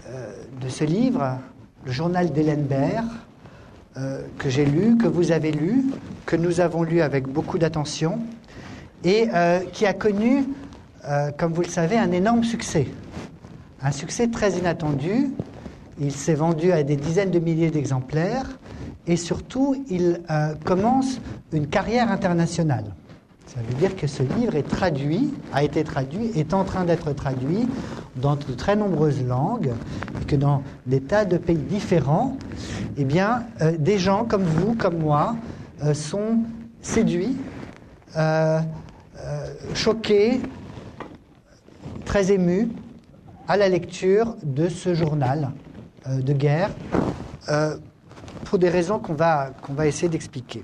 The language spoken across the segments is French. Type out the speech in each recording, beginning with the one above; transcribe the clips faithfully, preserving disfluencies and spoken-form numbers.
euh, de ce livre, le journal d'Hélène Baird, euh, que j'ai lu, que vous avez lu, que nous avons lu avec beaucoup d'attention, et euh, qui a connu, euh, comme vous le savez, un énorme succès. Un succès très inattendu. Il s'est vendu à des dizaines de milliers d'exemplaires, et surtout, il euh, commence une carrière internationale. Ça veut dire que ce livre est traduit, a été traduit, est en train d'être traduit dans de très nombreuses langues, et que dans des tas de pays différents, eh bien, euh, des gens comme vous, comme moi, euh, sont séduits, euh, euh, choqués, très émus à la lecture de ce journal euh, de guerre, euh, pour des raisons qu'on va, qu'on va essayer d'expliquer.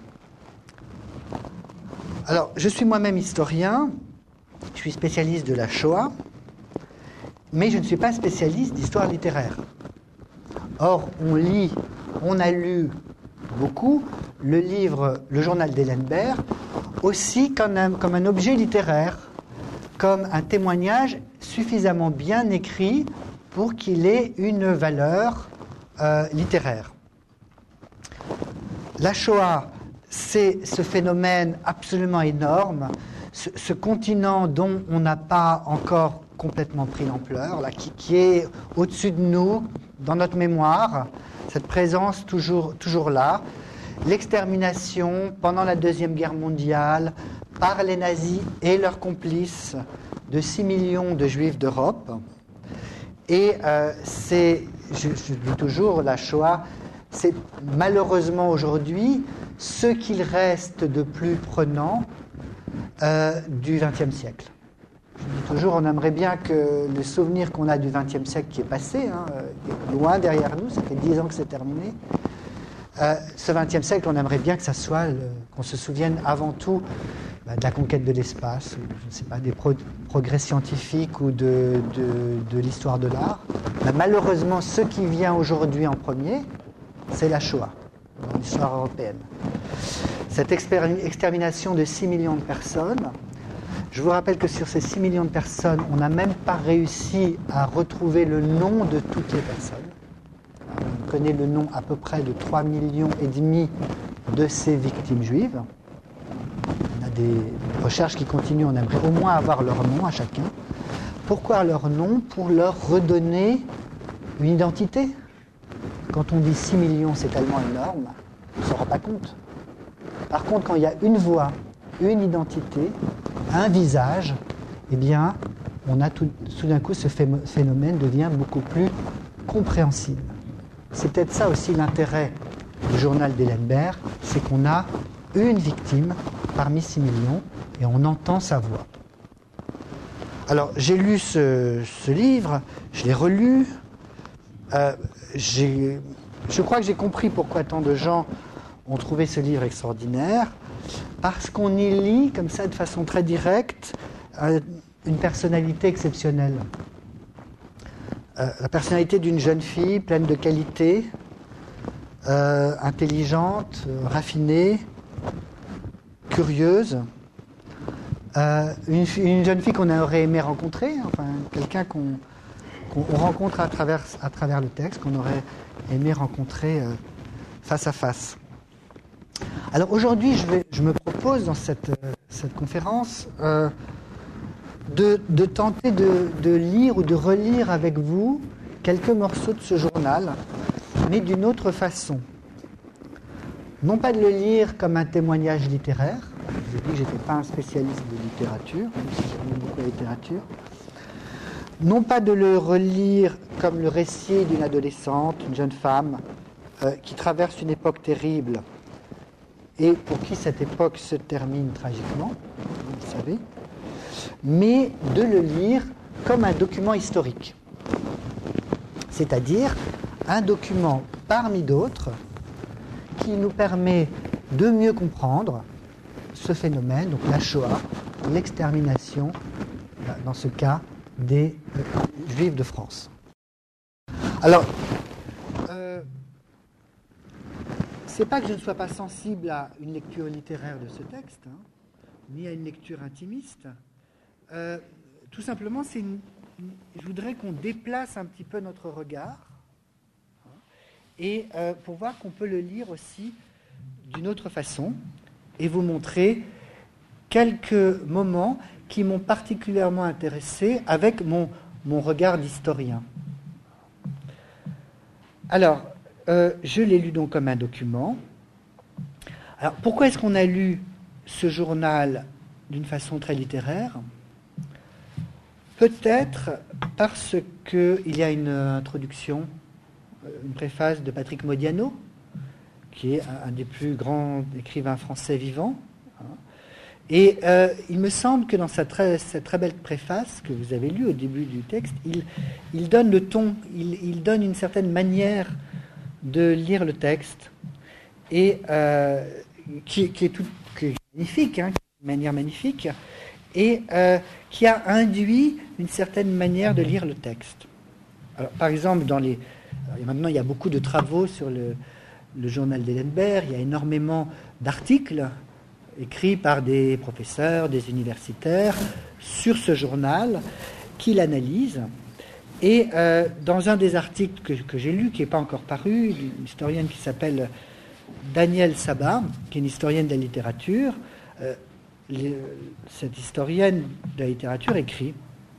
Alors, je suis moi-même historien, je suis spécialiste de la Shoah, mais je ne suis pas spécialiste d'histoire littéraire. Or, on lit, on a lu beaucoup le livre, le journal d'Hélène Baird, aussi comme un, comme un objet littéraire, comme un témoignage suffisamment bien écrit pour qu'il ait une valeur euh, littéraire. La Shoah, c'est ce phénomène absolument énorme, ce, ce continent dont on n'a pas encore complètement pris l'ampleur, là, qui, qui est au-dessus de nous, dans notre mémoire, cette présence toujours, toujours là, l'extermination pendant la Deuxième Guerre mondiale par les nazis et leurs complices de six millions de juifs d'Europe. Et euh, c'est, je, je dis toujours, la Shoah, c'est malheureusement aujourd'hui ce qu'il reste de plus prenant euh, du vingtième siècle. Je dis toujours, on aimerait bien que le souvenir qu'on a du vingtième siècle qui est passé, hein, est loin derrière nous, ça fait dix ans que c'est terminé. Euh, ce vingtième siècle, on aimerait bien que ça soit, le, qu'on se souvienne avant tout bah, de la conquête de l'espace, ou je ne sais pas, des pro- progrès scientifiques ou de, de, de l'histoire de l'art. Mais malheureusement, ce qui vient aujourd'hui en premier, c'est la Shoah, dans l'histoire européenne. Cette expéri- extermination de six millions de personnes, je vous rappelle que sur ces six millions de personnes, on n'a même pas réussi à retrouver le nom de toutes les personnes. On connaît le nom à peu près de trois millions et demi de ces victimes juives. On a des recherches qui continuent, on aimerait au moins avoir leur nom à chacun. Pourquoi leur nom ? Pour leur redonner une identité. Quand on dit six millions, c'est tellement énorme, on ne se rend pas compte. Par contre, quand il y a une voix, une identité, un visage, eh bien, on a tout, tout d'un coup, ce phénomène devient beaucoup plus compréhensible. C'est peut-être ça aussi l'intérêt du journal d'Hélène Baird, c'est qu'on a une victime parmi six millions et on entend sa voix. Alors, j'ai lu ce, ce livre, je l'ai relu, euh, j'ai, je crois que j'ai compris pourquoi tant de gens ont trouvé ce livre extraordinaire, parce qu'on y lit, comme ça, de façon très directe, euh, une personnalité exceptionnelle. Euh, la personnalité d'une jeune fille pleine de qualités, euh, intelligente, euh, raffinée, curieuse. Euh, une, une jeune fille qu'on aurait aimé rencontrer, enfin quelqu'un qu'on, qu'on rencontre à travers, à travers le texte, qu'on aurait aimé rencontrer euh, face à face. Alors aujourd'hui, je, vais, je me propose dans cette, euh, cette conférence euh, de, de tenter de, de lire ou de relire avec vous quelques morceaux de ce journal, mais d'une autre façon. Non pas de le lire comme un témoignage littéraire, je vous ai dit que je n'étais pas un spécialiste de littérature, même si j'aime beaucoup la littérature. Non pas de le relire comme le récit d'une adolescente, une jeune femme, euh, qui traverse une époque terrible, et pour qui cette époque se termine tragiquement, vous le savez, mais de le lire comme un document historique. C'est-à-dire un document parmi d'autres qui nous permet de mieux comprendre ce phénomène, donc la Shoah, l'extermination, dans ce cas, des euh, Juifs de France. Alors, euh, c'est pas que je ne sois pas sensible à une lecture littéraire de ce texte, hein, ni à une lecture intimiste. Euh, tout simplement, c'est une, je voudrais qu'on déplace un petit peu notre regard et euh, pour voir qu'on peut le lire aussi d'une autre façon et vous montrer quelques moments qui m'ont particulièrement intéressé avec mon, mon regard d'historien. Alors, euh, je l'ai lu donc comme un document. Alors, pourquoi est-ce qu'on a lu ce journal d'une façon très littéraire ? Peut-être parce qu'il y a une introduction, une préface de Patrick Modiano, qui est un, un des plus grands écrivains français vivants. Et euh, il me semble que dans cette très, cette très belle préface que vous avez lue au début du texte, il, il donne le ton, il, il donne une certaine manière de lire le texte, et euh, qui, qui, est tout, qui est magnifique, hein, une manière magnifique, et euh, qui a induit une certaine manière de lire le texte. Alors, par exemple, dans les, alors, maintenant il y a beaucoup de travaux sur le, le journal d'Ellenberg, il y a énormément d'articles écrits par des professeurs, des universitaires, sur ce journal, qui l'analysent. Et euh, dans un des articles que, que j'ai lu, qui n'est pas encore paru, d'une historienne qui s'appelle Danielle Sabat, qui est une historienne de la littérature, euh, les, cette historienne de la littérature écrit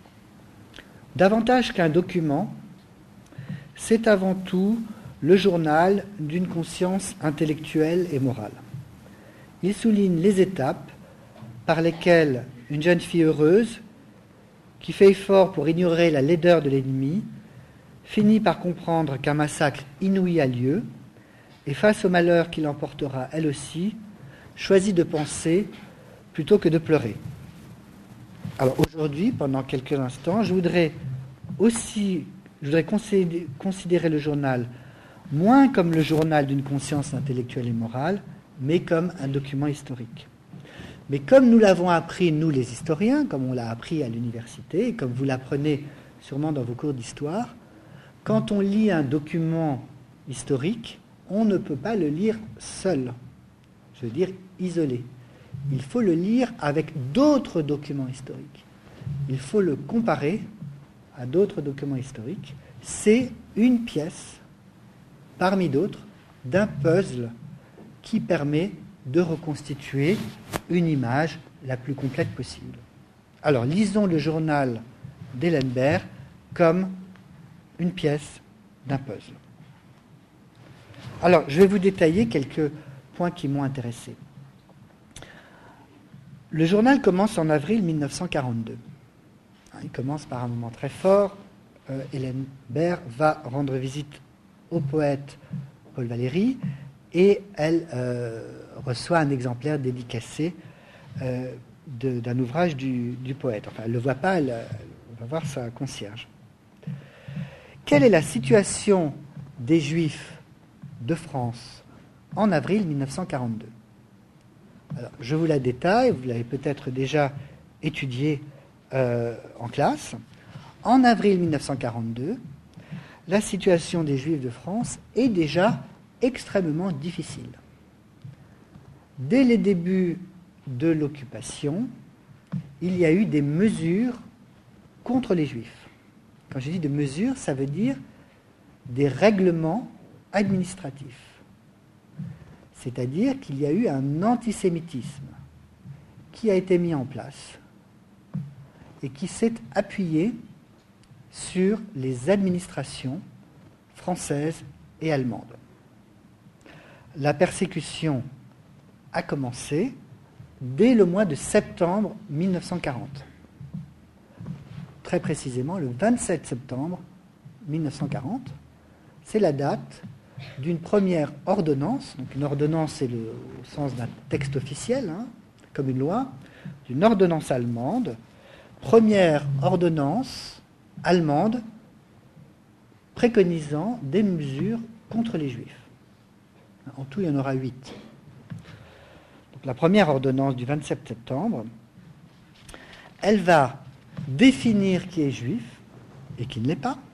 « Davantage qu'un document, c'est avant tout le journal d'une conscience intellectuelle et morale. Il souligne les étapes par lesquelles une jeune fille heureuse, qui fait effort pour ignorer la laideur de l'ennemi, finit par comprendre qu'un massacre inouï a lieu, et face au malheur qui l'emportera elle aussi, choisit de penser plutôt que de pleurer. » Alors aujourd'hui, pendant quelques instants, je voudrais aussi je voudrais considérer, considérer le journal moins comme le journal d'une conscience intellectuelle et morale, mais comme un document historique. Mais comme nous l'avons appris, nous les historiens, comme on l'a appris à l'université, et comme vous l'apprenez sûrement dans vos cours d'histoire, quand on lit un document historique, on ne peut pas le lire seul, je veux dire isolé. Il faut le lire avec d'autres documents historiques. Il faut le comparer à d'autres documents historiques. C'est une pièce, parmi d'autres, d'un puzzle qui permet de reconstituer une image la plus complète possible. Alors, lisons le journal d'Ellenberg comme une pièce d'un puzzle. Alors, je vais vous détailler quelques points qui m'ont intéressé. Le journal commence en avril mille neuf cent quarante-deux. Il commence par un moment très fort. Euh, Ellenberg va rendre visite au poète Paul Valéry et elle euh, reçoit un exemplaire dédicacé euh, de, d'un ouvrage du, du poète. Enfin, elle ne le voit pas, elle, elle va voir sa concierge. Quelle est la situation des Juifs de France en avril mille neuf cent quarante-deux ? Alors, je vous la détaille, vous l'avez peut-être déjà étudié euh, en classe. En avril mille neuf cent quarante-deux, la situation des Juifs de France est déjà extrêmement difficile. Dès les débuts de l'occupation, il y a eu des mesures contre les Juifs. Quand je dis des mesures, ça veut dire des règlements administratifs. C'est-à-dire qu'il y a eu un antisémitisme qui a été mis en place et qui s'est appuyé sur les administrations françaises et allemandes. La persécution a commencé dès le mois de septembre mille neuf cent quarante. Très précisément, le vingt-sept septembre mille neuf cent quarante, c'est la date d'une première ordonnance, donc une ordonnance c'est le, au sens d'un texte officiel, hein, comme une loi, d'une ordonnance allemande, première ordonnance allemande préconisant des mesures contre les Juifs. En tout, il y en aura huit. Donc, la première ordonnance du vingt-sept septembre, elle va définir qui est juif et qui ne l'est pas,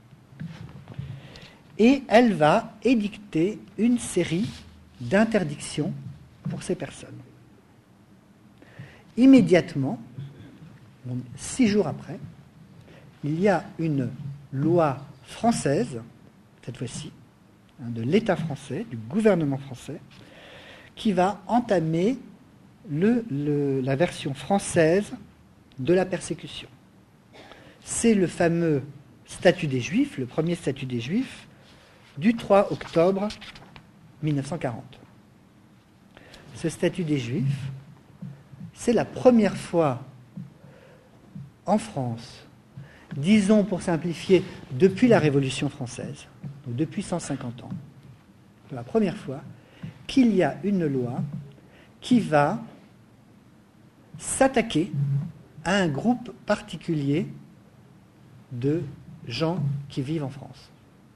et elle va édicter une série d'interdictions pour ces personnes. Immédiatement, six jours après, il y a une loi française, cette fois-ci, hein, de l'État français, du gouvernement français, qui va entamer le, le, la version française de la persécution. C'est le fameux statut des Juifs, le premier statut des Juifs, du trois octobre mille neuf cent quarante. Ce statut des Juifs, c'est la première fois en France, disons pour simplifier, depuis la Révolution française, donc depuis cent cinquante ans, pour la première fois, qu'il y a une loi qui va s'attaquer à un groupe particulier de gens qui vivent en France.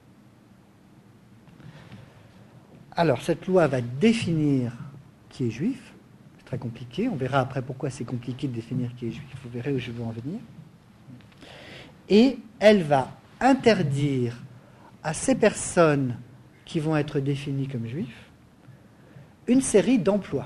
Alors, cette loi va définir qui est juif. C'est très compliqué. On verra après pourquoi c'est compliqué de définir qui est juif. Vous verrez où je veux en venir. Et elle va interdire à ces personnes qui vont être définies comme juifs une série d'emplois.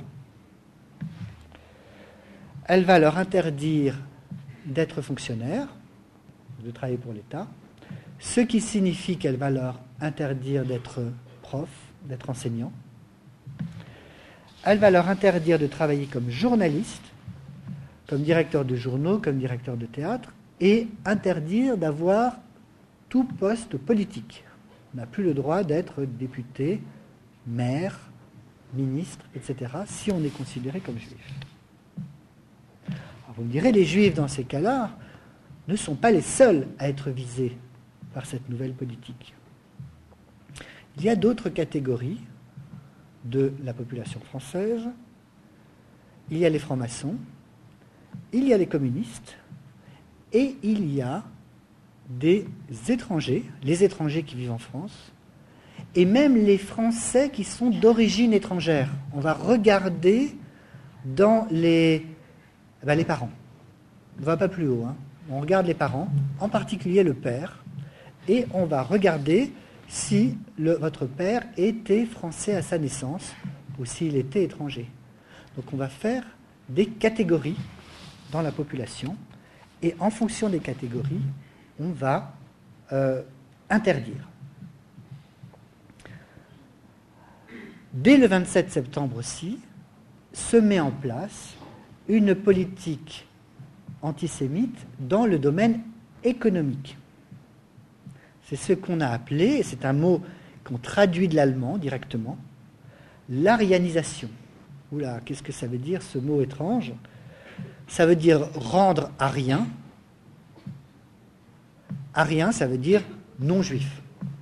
Elle va leur interdire d'être fonctionnaires, de travailler pour l'État, ce qui signifie qu'elle va leur interdire d'être profs, d'être enseignants. Elle va leur interdire de travailler comme journalistes, comme directeur de journaux, comme directeur de théâtre, et interdire d'avoir tout poste politique. On n'a plus le droit d'être député, maire, ministre, et cetera, si on est considéré comme juif. Alors vous me direz, les juifs, dans ces cas-là, ne sont pas les seuls à être visés par cette nouvelle politique. Il y a d'autres catégories de la population française. Il y a les francs-maçons, il y a les communistes, et il y a des étrangers, les étrangers qui vivent en France, et même les Français qui sont d'origine étrangère. On va regarder dans les, ben les parents. On ne va pas plus haut, hein. On regarde les parents, en particulier le père, et on va regarder si le, votre père était français à sa naissance ou s'il était étranger. Donc on va faire des catégories dans la population, et en fonction des catégories, on va euh, interdire. Dès le vingt-sept septembre aussi, se met en place une politique antisémite dans le domaine économique. C'est ce qu'on a appelé, et c'est un mot qu'on traduit de l'allemand directement, l'arianisation. Oula, qu'est-ce que ça veut dire ce mot étrange? Ça veut dire rendre arien. Arien, ça veut dire non-juif.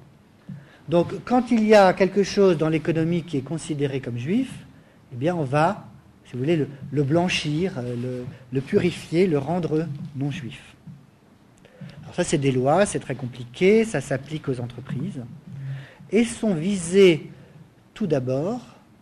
Donc, quand il y a quelque chose dans l'économie qui est considéré comme juif, eh bien, on va, si vous voulez, le, le blanchir, le, le purifier, le rendre non-juif. Alors ça, c'est des lois, c'est très compliqué, ça s'applique aux entreprises. Et sont visées, tout d'abord,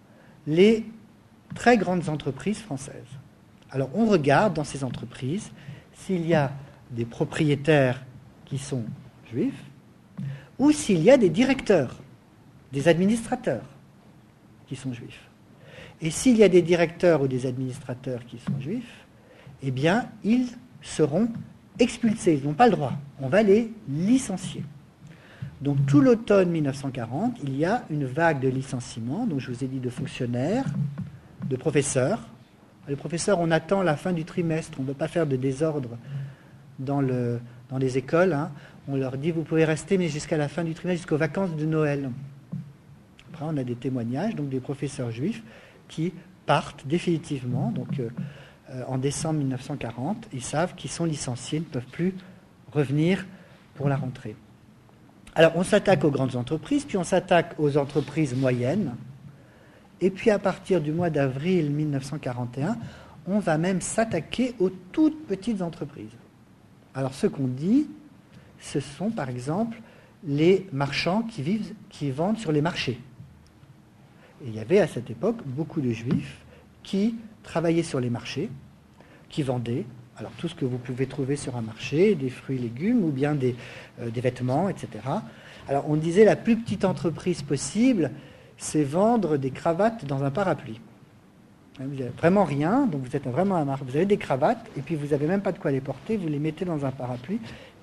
les très grandes entreprises françaises. Alors, on regarde dans ces entreprises s'il y a des propriétaires qui sont juifs, ou s'il y a des directeurs, des administrateurs qui sont juifs. Et s'il y a des directeurs ou des administrateurs qui sont juifs, eh bien, ils seront expulsés, ils n'ont pas le droit. On va les licencier. Donc, tout l'automne mille neuf cent quarante, il y a une vague de licenciements, donc je vous ai dit de fonctionnaires, de professeurs. Les professeurs, on attend la fin du trimestre, on ne veut pas faire de désordre dans, le, dans les écoles, hein. On leur dit, vous pouvez rester, mais jusqu'à la fin du trimestre, jusqu'aux vacances de Noël. Après, on a des témoignages, donc des professeurs juifs qui partent définitivement. Donc, euh, euh, en décembre mille neuf cent quarante, ils savent qu'ils sont licenciés, ne peuvent plus revenir pour la rentrée. Alors, on s'attaque aux grandes entreprises, puis on s'attaque aux entreprises moyennes. Et puis, à partir du mois d'avril mille neuf cent quarante et un, on va même s'attaquer aux toutes petites entreprises. Alors, ce qu'on dit, ce sont par exemple les marchands qui, vivent, qui vendent sur les marchés. Et il y avait à cette époque beaucoup de juifs qui travaillaient sur les marchés, qui vendaient alors tout ce que vous pouvez trouver sur un marché, des fruits et légumes ou bien des, euh, des vêtements, et cetera. Alors on disait la plus petite entreprise possible, c'est vendre des cravates dans un parapluie. Vous n'avez vraiment rien, donc vous êtes vraiment à marque. Vous avez des cravates et puis vous n'avez même pas de quoi les porter, vous les mettez dans un parapluie.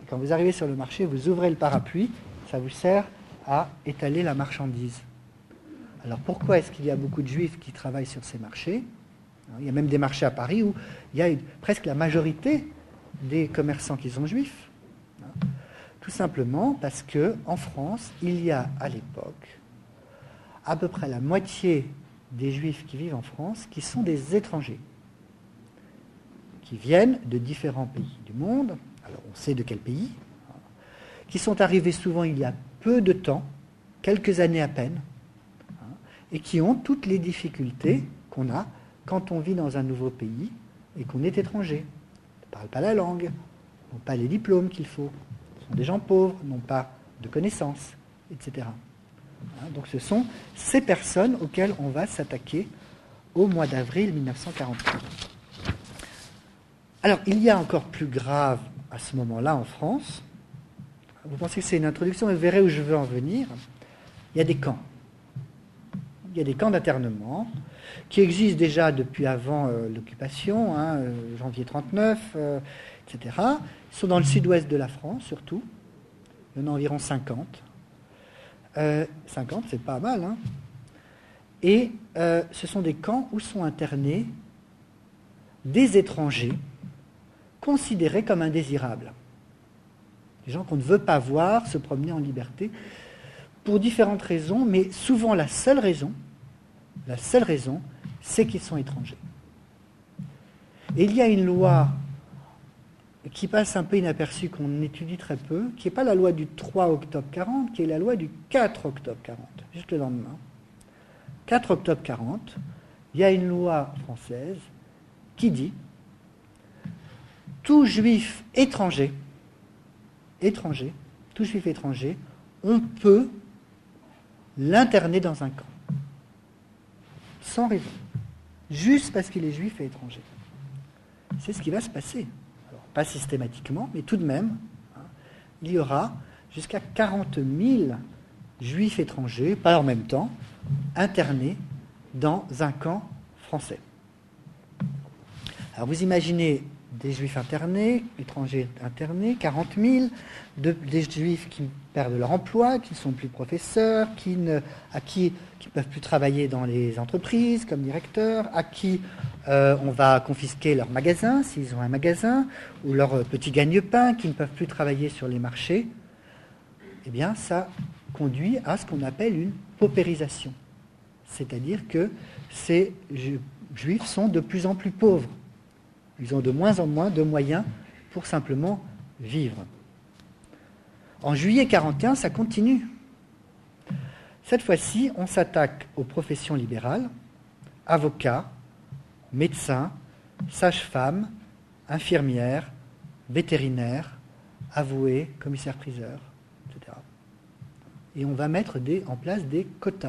quand vous arrivez sur le marché, vous ouvrez le parapluie, ça vous sert à étaler la marchandise. Alors pourquoi est-ce qu'il y a beaucoup de juifs qui travaillent sur ces marchés? Il y a même des marchés à Paris où il y a une, presque la majorité des commerçants qui sont juifs. Tout simplement parce qu'en France, il y a à l'époque à peu près la moitié des juifs qui vivent en France qui sont des étrangers, qui viennent de différents pays du monde, alors on sait de quel pays, qui sont arrivés souvent il y a peu de temps, quelques années à peine, et qui ont toutes les difficultés qu'on a quand on vit dans un nouveau pays et qu'on est étranger. On ne parle pas la langue, n'ont pas les diplômes qu'il faut, sont des gens pauvres, n'ont pas de connaissances, et cetera. Donc ce sont ces personnes auxquelles on va s'attaquer au mois d'avril mille neuf cent quarante-trois. Alors, il y a encore plus grave à ce moment-là en France. Vous pensez que c'est une introduction, mais vous verrez où je veux en venir. Il y a des camps. Il y a des camps d'internement qui existent déjà depuis avant euh, l'occupation, hein, euh, janvier trente-neuf, euh, et cetera. Ils sont dans le sud-ouest de la France, surtout. Il y en a environ cinquante. Euh, cinquante, c'est pas mal. Hein. Et euh, ce sont des camps où sont internés des étrangers considérés comme indésirables. Des gens qu'on ne veut pas voir se promener en liberté pour différentes raisons, mais souvent la seule raison, la seule raison, c'est qu'ils sont étrangers. Et il y a une loi qui passe un peu inaperçue, qu'on étudie très peu, qui n'est pas la loi du trois octobre quarante, qui est la loi du quatre octobre quarante, juste le lendemain. quatre octobre quarante, il y a une loi française qui dit tout juif étranger, étranger, tout juif étranger, on peut l'interner dans un camp. Sans raison. Juste parce qu'il est juif et étranger. C'est ce qui va se passer. Alors, pas systématiquement, mais tout de même, hein, il y aura jusqu'à quarante mille juifs étrangers, pas en même temps, internés dans un camp français. Alors vous imaginez des juifs internés, étrangers internés, quarante mille, de, des juifs qui perdent leur emploi, qui ne sont plus professeurs, qui ne à qui qui peuvent plus travailler dans les entreprises comme directeurs, à qui euh, on va confisquer leur magasin s'ils ont un magasin, ou leur euh, petit gagne-pain, qui ne peuvent plus travailler sur les marchés. Eh bien, ça conduit à ce qu'on appelle une paupérisation, c'est-à-dire que ces ju- juifs sont de plus en plus pauvres. Ils ont de moins en moins de moyens pour simplement vivre. En juillet quarante et un, ça continue. Cette fois-ci, on s'attaque aux professions libérales, avocats, médecins, sages-femmes, infirmières, vétérinaires, avoués, commissaires-priseurs, et cetera. Et on va mettre des, en place des quotas.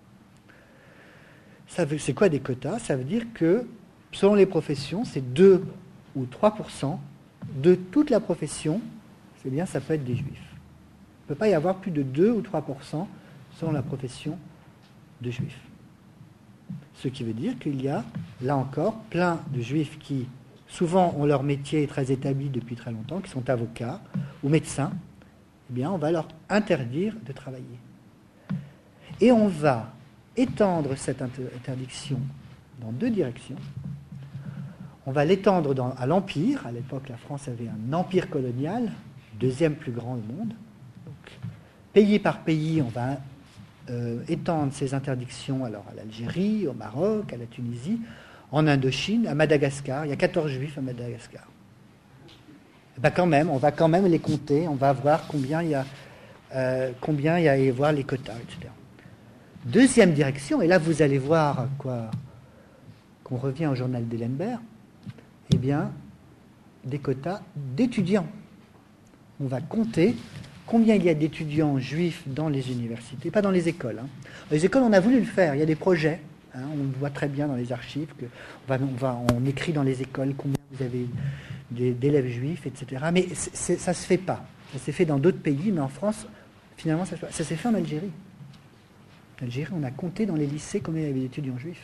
Ça veut, c'est quoi des quotas? Ça veut dire que selon les professions, c'est deux ou trois pour cent de toute la profession, c'est bien, ça peut être des juifs. Il ne peut pas y avoir plus de deux ou trois pour cent selon la profession de juifs. Ce qui veut dire qu'il y a, là encore, plein de juifs qui, souvent, ont leur métier très établi depuis très longtemps, qui sont avocats ou médecins. Eh bien, on va leur interdire de travailler. Et on va étendre cette interdiction dans deux directions. On va l'étendre dans, à l'Empire. À l'époque, la France avait un empire colonial, deuxième plus grand au monde. Donc, pays par pays, on va euh, étendre ces interdictions alors à l'Algérie, au Maroc, à la Tunisie, en Indochine, à Madagascar. Il y a quatorze juifs à Madagascar. Et ben quand même, on va quand même les compter, on va voir combien il y a, euh, combien il y a et voir les quotas, et cetera. Deuxième direction, et là vous allez voir quoi, qu'on revient au journal d'Ellenberg, eh bien, des quotas d'étudiants. On va compter combien il y a d'étudiants juifs dans les universités, pas dans les écoles. Hein. Dans les écoles, on a voulu le faire, il y a des projets, hein, on le voit très bien dans les archives, que on, va, on, va, on écrit dans les écoles combien vous avez d'élèves juifs, et cetera. Mais c'est, c'est, ça ne se fait pas. Ça s'est fait dans d'autres pays, mais en France, finalement, ça, ça s'est fait en Algérie. En Algérie, on a compté dans les lycées combien il y avait d'étudiants juifs,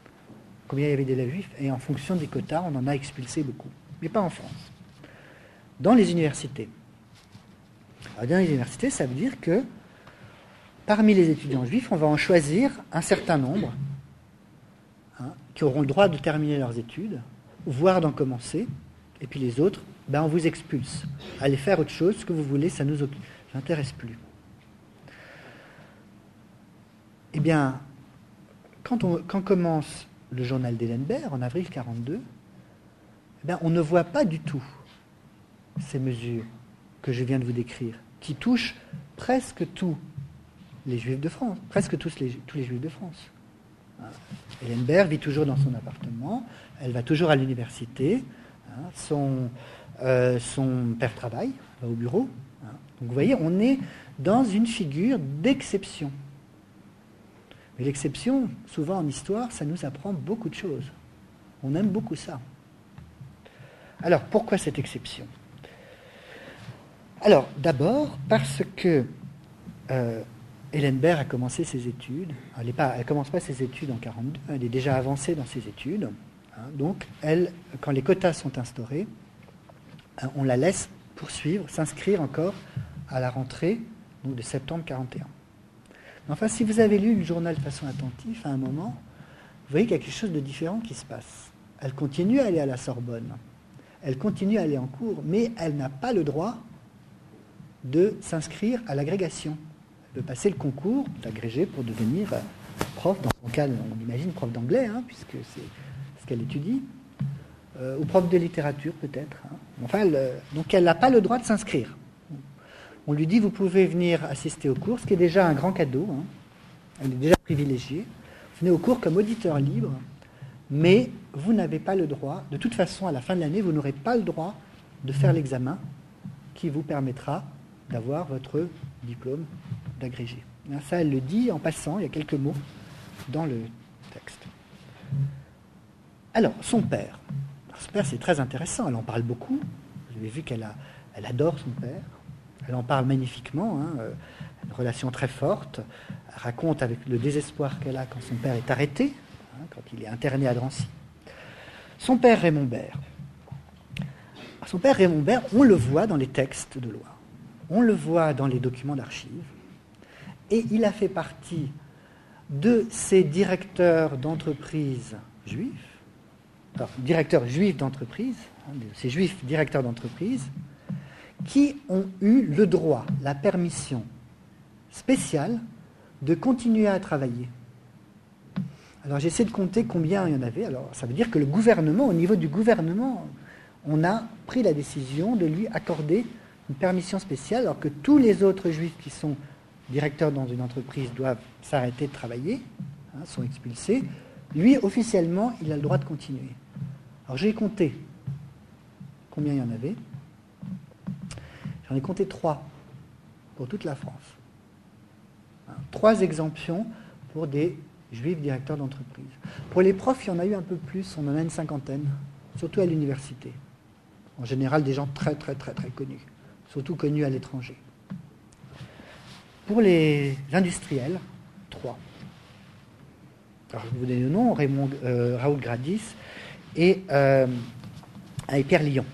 combien il y avait d'élèves juifs, et en fonction des quotas, on en a expulsé beaucoup. Mais pas en France. dans les universités. Alors, dans les universités, ça veut dire que parmi les étudiants juifs, on va en choisir un certain nombre hein, qui auront le droit de terminer leurs études, voire d'en commencer, et puis les autres, ben, on vous expulse. Allez faire autre chose, ce que vous voulez, ça ne nous intéresse plus. Eh bien, quand, on, quand commence le journal d'Ellenberg, en avril mille neuf cent quarante-deux, eh bien, on ne voit pas du tout ces mesures que je viens de vous décrire, qui touchent presque tous les Juifs de France, presque tous les, tous les Juifs de France. Ellenberg vit toujours dans son appartement, elle va toujours à l'université, hein, son, euh, son père travaille, va au bureau. Hein. Donc vous voyez, on est dans une figure d'exception. Mais l'exception, souvent en histoire, ça nous apprend beaucoup de choses. On aime beaucoup ça. Alors, pourquoi cette exception ? Alors, d'abord, parce que euh, Ellenberg a commencé ses études. Elle ne commence pas ses études en mille neuf cent quarante-deux, elle est déjà avancée dans ses études. Hein, donc, elle, quand les quotas sont instaurés, hein, on la laisse poursuivre, s'inscrire encore à la rentrée donc de septembre mille neuf cent quarante et un. Enfin, si vous avez lu le journal de façon attentive, à un moment, vous voyez qu'il y a quelque chose de différent qui se passe. Elle continue à aller à la Sorbonne, elle continue à aller en cours, mais elle n'a pas le droit de s'inscrire à l'agrégation, de passer le concours d'agrégé pour devenir prof, dans son cas, on imagine prof d'anglais, hein, puisque c'est ce qu'elle étudie, euh, ou prof de littérature peut-être. Hein. Enfin, elle, donc elle n'a pas le droit de s'inscrire. On lui dit, vous pouvez venir assister au cours, ce qui est déjà un grand cadeau. Hein. Elle est déjà privilégiée. Vous venez au cours comme auditeur libre, mais vous n'avez pas le droit, de toute façon, à la fin de l'année, vous n'aurez pas le droit de faire l'examen qui vous permettra d'avoir votre diplôme d'agrégé. Ça, elle le dit en passant, il y a quelques mots dans le texte. Alors, son père. Alors, son père, c'est très intéressant, elle en parle beaucoup. Vous avez vu qu'elle a, elle adore son père. Elle en parle magnifiquement, hein, une relation très forte. Elle raconte avec le désespoir qu'elle a quand son père est arrêté, hein, quand il est interné à Drancy. Son père Raymond Bert. Son père Raymond Bert, on le voit dans les textes de loi, on le voit dans les documents d'archives, et il a fait partie de ces directeurs d'entreprise juifs, alors, directeurs juifs d'entreprise, hein, de ces juifs directeurs d'entreprise, qui ont eu le droit, la permission spéciale de continuer à travailler. Alors j'essaie de compter combien il y en avait. Alors ça veut dire que le gouvernement, au niveau du gouvernement, on a pris la décision de lui accorder une permission spéciale, alors que tous les autres juifs qui sont directeurs dans une entreprise doivent s'arrêter de travailler, hein, sont expulsés. Lui, officiellement, il a le droit de continuer. Alors j'ai compté combien il y en avait. J'en ai compté trois pour toute la France. Trois exemptions pour des juifs directeurs d'entreprise. Pour les profs, il y en a eu un peu plus, on en a une cinquantaine, surtout à l'université. En général, des gens très, très, très, très connus, surtout connus à l'étranger. Pour les industriels, trois. Alors, je vais vous donner le nom, Raymond, euh, Raoul Gradis et, euh, et Pierre Lyon.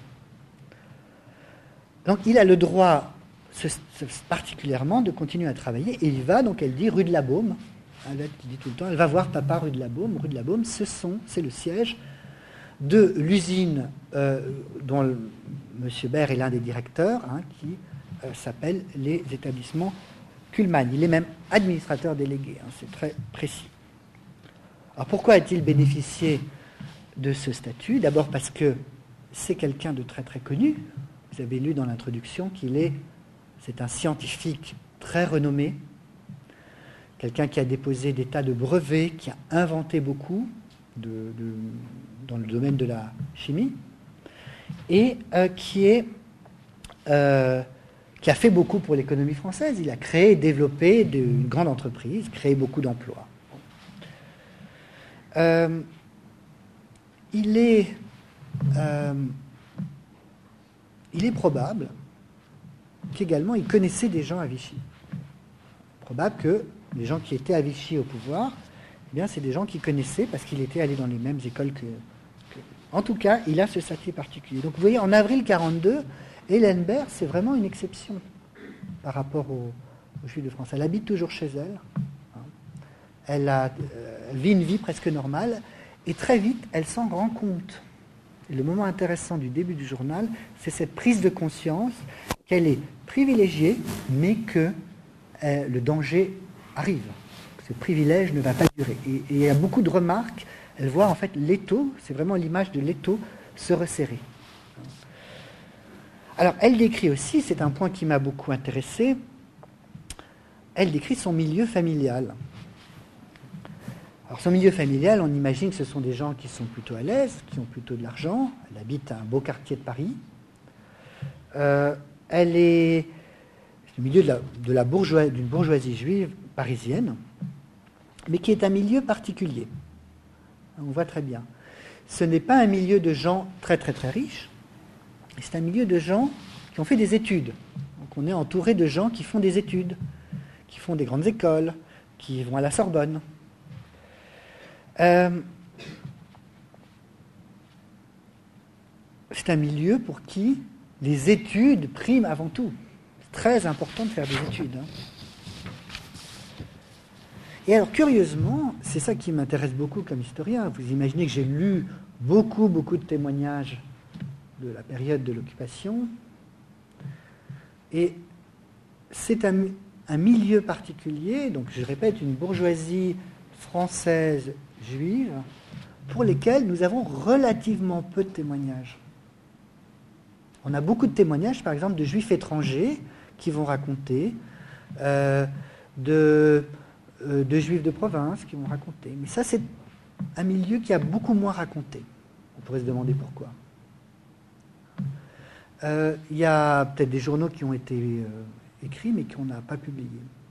Donc, il a le droit, ce, ce, particulièrement, de continuer à travailler. Et il va, donc elle dit, rue de la Baume. Elle dit tout le temps, elle va voir papa rue de la Baume. Rue de la Baume, ce sont, c'est le siège de l'usine euh, dont le, M. Bert est l'un des directeurs, hein, qui euh, s'appelle les établissements Kuhlmann. Il est même administrateur délégué, hein, c'est très précis. Alors pourquoi a-t-il bénéficié de ce statut ? D'abord parce que c'est quelqu'un de très très connu. Vous avez lu dans l'introduction qu'il est, c'est un scientifique très renommé, quelqu'un qui a déposé des tas de brevets, qui a inventé beaucoup de, de, dans le domaine de la chimie, et euh, qui, est, euh, qui a fait beaucoup pour l'économie française. Il a créé et développé de, une grande entreprise, créé beaucoup d'emplois. Euh, il est... Euh, Il est probable qu'également il connaissait des gens à Vichy. Probable que les gens qui étaient à Vichy au pouvoir, eh bien, c'est des gens qu'il connaissait parce qu'il était allé dans les mêmes écoles que, que... En tout cas, il a ce statut particulier. Donc vous voyez, en avril mille neuf cent quarante-deux, Hélène Baird, c'est vraiment une exception par rapport aux, aux Juifs de France. Elle habite toujours chez elle. Elle, a, euh, elle vit une vie presque normale. Et très vite, elle s'en rend compte. Et le moment intéressant du début du journal, c'est cette prise de conscience qu'elle est privilégiée, mais que euh, le danger arrive. Ce privilège ne va pas durer. Et, et il y a beaucoup de remarques. Elle voit en fait l'étau, c'est vraiment l'image de l'étau se resserrer. Alors, elle décrit aussi, c'est un point qui m'a beaucoup intéressé, elle décrit son milieu familial. Alors, son milieu familial, on imagine que ce sont des gens qui sont plutôt à l'aise, qui ont plutôt de l'argent. Elle habite à un beau quartier de Paris. Euh, elle est au milieu de la, de la bourgeois, d'une bourgeoisie juive parisienne, mais qui est un milieu particulier. On voit très bien. Ce n'est pas un milieu de gens très très très riches, c'est un milieu de gens qui ont fait des études. Donc on est entouré de gens qui font des études, qui font des grandes écoles, qui vont à la Sorbonne. Euh, c'est un milieu pour qui les études priment avant tout. C'est très important de faire des études. Hein. Et alors, curieusement, c'est ça qui m'intéresse beaucoup comme historien. Vous imaginez que j'ai lu beaucoup, beaucoup de témoignages de la période de l'occupation. Et c'est un, un milieu particulier, donc je répète, une bourgeoisie française juive, pour lesquels nous avons relativement peu de témoignages. On a beaucoup de témoignages, par exemple, de juifs étrangers qui vont raconter, euh, de, euh, de juifs de province qui vont raconter. Mais ça, c'est un milieu qui a beaucoup moins raconté. On pourrait se demander pourquoi. Euh, il y a peut-être des journaux qui ont été euh, écrits, mais qu'on n'a pas publiés.